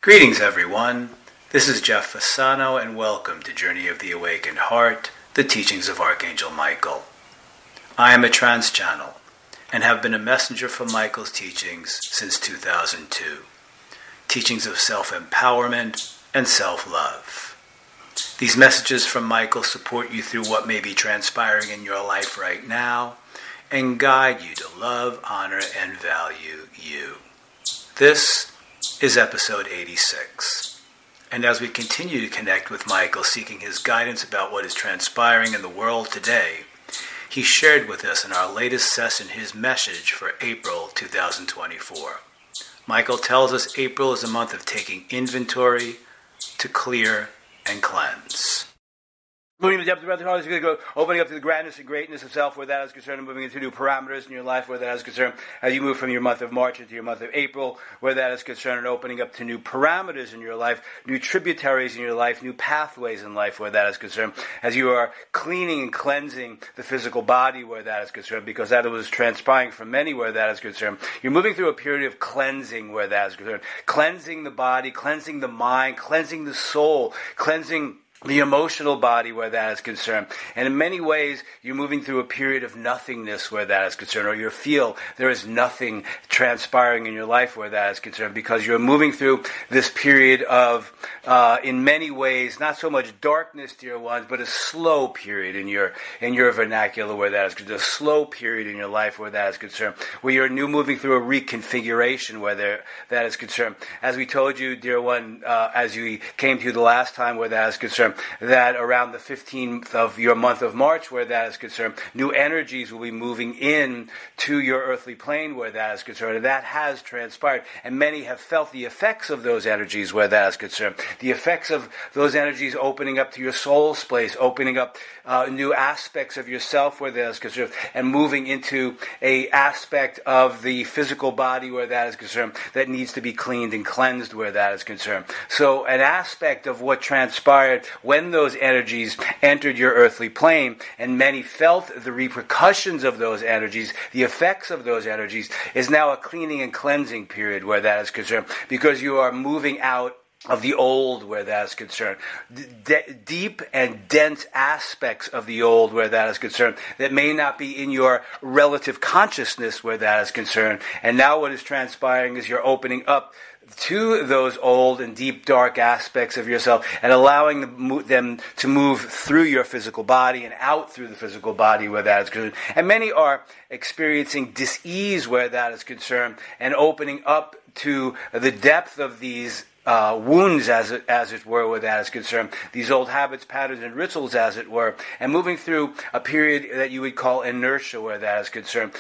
Greetings, everyone. This is Jeff Fasano, and welcome to Journey of the Awakened Heart, the teachings of Archangel Michael. I am a trance channel and have been a messenger for Michael's teachings since 2002. Teachings of self-empowerment and self-love. These messages from Michael support you through what may be transpiring in your life right now and guide you to love, honor, and value you. This is episode 86. And as we continue to connect with Michael, seeking his guidance about what is transpiring in the world today, he shared with us in our latest session his message for April 2024. Michael tells us April is a month of taking inventory to clear and cleanse. Moving to the depth of the heart is going to go opening up to the grandness and greatness of self where that is concerned, and moving into new parameters in your life where that is concerned, as you move from your month of March into your month of April where that is concerned, and opening up to new parameters in your life, new tributaries in your life, new pathways in life where that is concerned, as you are cleaning and cleansing the physical body where that is concerned, because that was transpiring for many where that is concerned. You're moving through a period of cleansing where that is concerned, cleansing the body, cleansing the mind, cleansing the soul, cleansing the emotional body where that is concerned. And in many ways, you're moving through a period of nothingness where that is concerned, or you feel there is nothing transpiring in your life where that is concerned, because you're moving through this period of, in many ways, not so much darkness, dear ones, but a slow period in your vernacular where that is concerned, a slow period in your life where that is concerned, where you're moving through a reconfiguration where that is concerned. As we told you, dear one, as you came to the last time where that is concerned, that around the 15th of your month of March, where that is concerned, new energies will be moving in to your earthly plane where that is concerned. And that has transpired. And many have felt the effects of those energies where that is concerned. The effects of those energies opening up to your soul's place, opening up new aspects of yourself where that is concerned, and moving into a aspect of the physical body where that is concerned that needs to be cleaned and cleansed where that is concerned. So an aspect of what transpired when those energies entered your earthly plane, and many felt the repercussions of those energies, the effects of those energies, is now a cleaning and cleansing period where that is concerned, because you are moving out of the old where that is concerned. Deep and dense aspects of the old where that is concerned that may not be in your relative consciousness where that is concerned. And now what is transpiring is you're opening up to those old and deep, dark aspects of yourself and allowing them to move through your physical body and out through the physical body where that is concerned. And many are experiencing dis-ease where that is concerned, and opening up to the depth of these wounds, as it were, where that is concerned, these old habits, patterns, and rituals, as it were, and moving through a period that you would call inertia where that is concerned.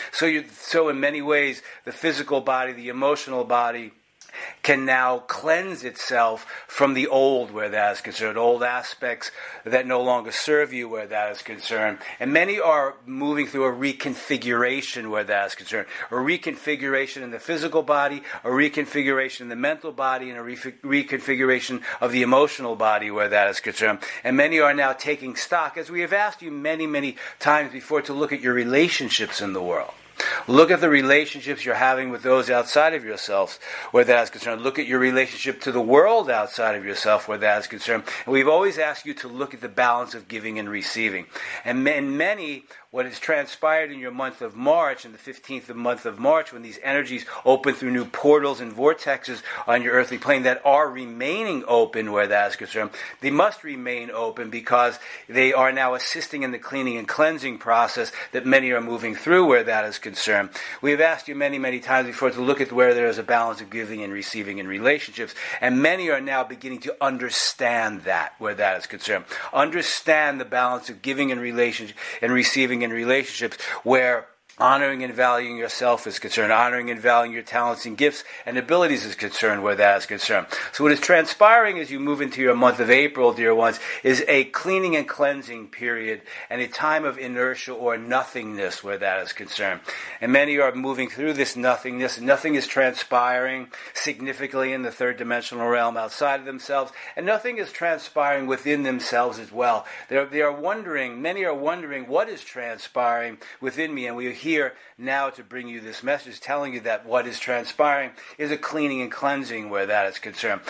So in many ways, the physical body, the emotional body, can now cleanse itself from the old where that is concerned, old aspects that no longer serve you where that is concerned. And many are moving through a reconfiguration where that is concerned, a reconfiguration in the physical body, a reconfiguration in the mental body, and a reconfiguration of the emotional body where that is concerned. And many are now taking stock, as we have asked you many, many times before, to look at your relationships in the world. Look at the relationships you're having with those outside of yourselves, where that is concerned. Look at your relationship to the world outside of yourself, where that is concerned. And we've always asked you to look at the balance of giving and receiving. And many, what has transpired in your month of March, and the 15th of month of March, when these energies open through new portals and vortexes on your earthly plane that are remaining open where that is concerned, they must remain open because they are now assisting in the cleaning and cleansing process that many are moving through where that is concerned. We have asked you many, many times before to look at where there is a balance of giving and receiving in relationships, and many are now beginning to understand that where that is concerned. Understand the balance of giving and receiving in relationships, where honoring and valuing yourself is concerned, honoring and valuing your talents and gifts and abilities is concerned where that is concerned. So what is transpiring as you move into your month of April, dear ones, is a cleaning and cleansing period and a time of inertia or nothingness where that is concerned. And many are moving through this nothingness. Nothing is transpiring significantly in the third dimensional realm outside of themselves, and nothing is transpiring within themselves as well. Many are wondering what is transpiring within me, and we here now to bring you this message, telling you that what is transpiring is a cleaning and cleansing where that is concerned.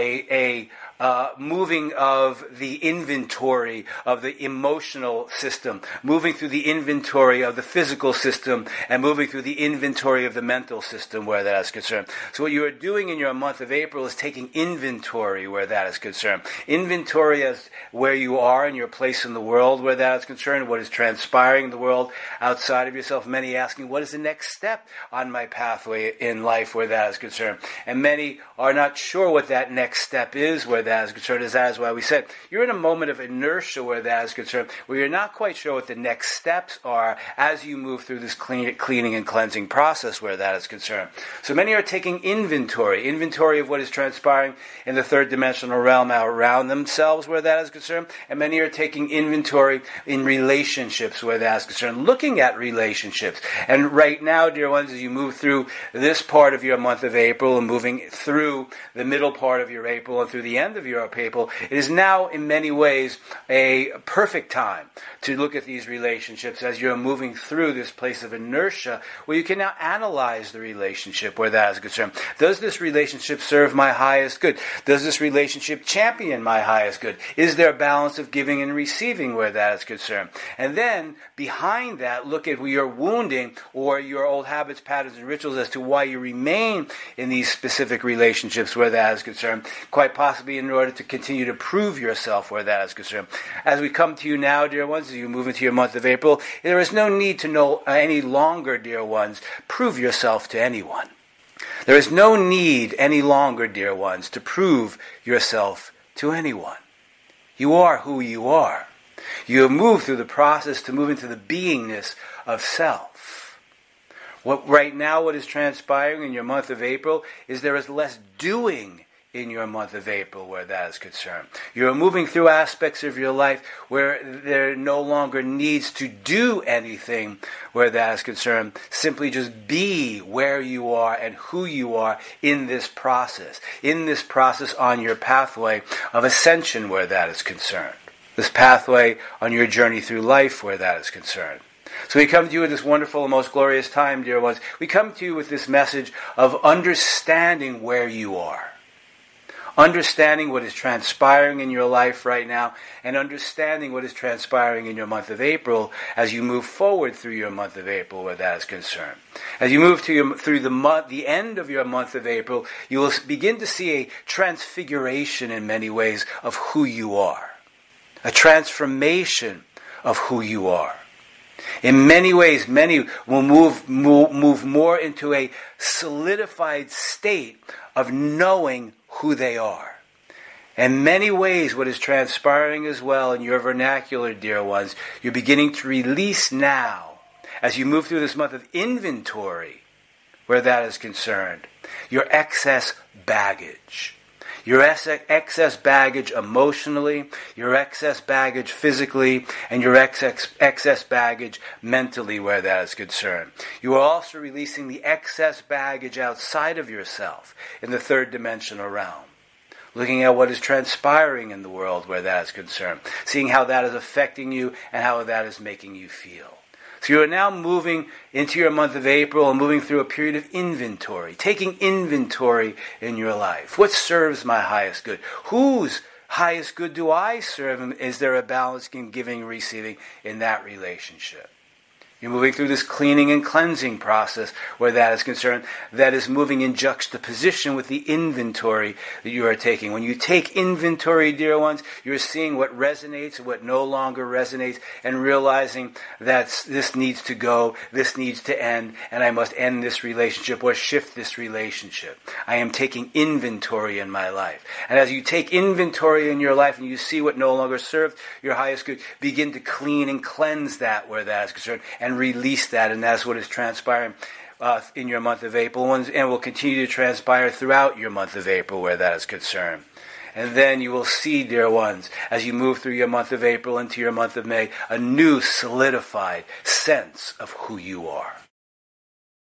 A moving of the inventory of the emotional system, moving through the inventory of the physical system, and moving through the inventory of the mental system where that is concerned. So what you are doing in your month of April is taking inventory where that is concerned. Inventory as where you are in your place in the world where that is concerned, what is transpiring in the world outside of yourself. Many asking, what is the next step on my pathway in life where that is concerned? And many are not sure what that next step is where that is concerned. That is why we said you're in a moment of inertia where that is concerned, where you're not quite sure what the next steps are as you move through this cleaning and cleansing process where that is concerned. So many are taking inventory of what is transpiring in the third dimensional realm around themselves where that is concerned, and many are taking inventory in relationships where that is concerned, looking at relationships. And right now, dear ones, as you move through this part of your month of April and moving through the middle part of your April and through the end of your April, it is now in many ways a perfect time to look at these relationships as you're moving through this place of inertia where you can now analyze the relationship where that is concerned. Does this relationship serve my highest good? Does this relationship champion my highest good? Is there a balance of giving and receiving where that is concerned? And then behind that, look at your wounding or your old habits, patterns, and rituals as to why you remain in these specific relationships where that is concerned, quite possibly in order to continue to prove yourself where that is concerned. As we come to you now, dear ones, as you move into your month of April, there is no need to know any longer, dear ones, prove yourself to anyone. There is no need any longer, dear ones, to prove yourself to anyone. You are who you are. You have moved through the process to move into the beingness of self. Right now, what is transpiring in your month of April is there is less doing in your month of April where that is concerned. You're moving through aspects of your life where there no longer needs to do anything where that is concerned. Simply just be where you are and who you are in this process on your pathway of ascension where that is concerned. This pathway on your journey through life where that is concerned. So we come to you at this wonderful and most glorious time, dear ones. We come to you with this message of understanding where you are. Understanding what is transpiring in your life right now, and understanding what is transpiring in your month of April as you move forward through your month of April where that is concerned. As you move through the end of your month of April, you will begin to see a transfiguration in many ways of who you are. A transformation of who you are. In many ways, many will move more into a solidified state of knowing who they are. In many ways, what is transpiring as well in your vernacular, dear ones, you're beginning to release now, as you move through this month of inventory, where that is concerned, your excess baggage. Your excess baggage emotionally, your excess baggage physically, and your excess baggage mentally where that is concerned. You are also releasing the excess baggage outside of yourself in the third dimensional realm. Looking at what is transpiring in the world where that is concerned. Seeing how that is affecting you and how that is making you feel. So you are now moving into your month of April and moving through a period of inventory, taking inventory in your life. What serves my highest good? Whose highest good do I serve? And is there a balance in giving and receiving in that relationship? You're moving through this cleaning and cleansing process where that is concerned. That is moving in juxtaposition with the inventory that you are taking. When you take inventory, dear ones, you're seeing what resonates and what no longer resonates and realizing that this needs to go, this needs to end, and I must end this relationship or shift this relationship. I am taking inventory in my life. And as you take inventory in your life and you see what no longer serves your highest good, begin to clean and cleanse that where that is concerned and release that, and that's what is transpiring in your month of April, and will continue to transpire throughout your month of April where that is concerned. And then you will see, dear ones, as you move through your month of April into your month of May, a new solidified sense of who you are.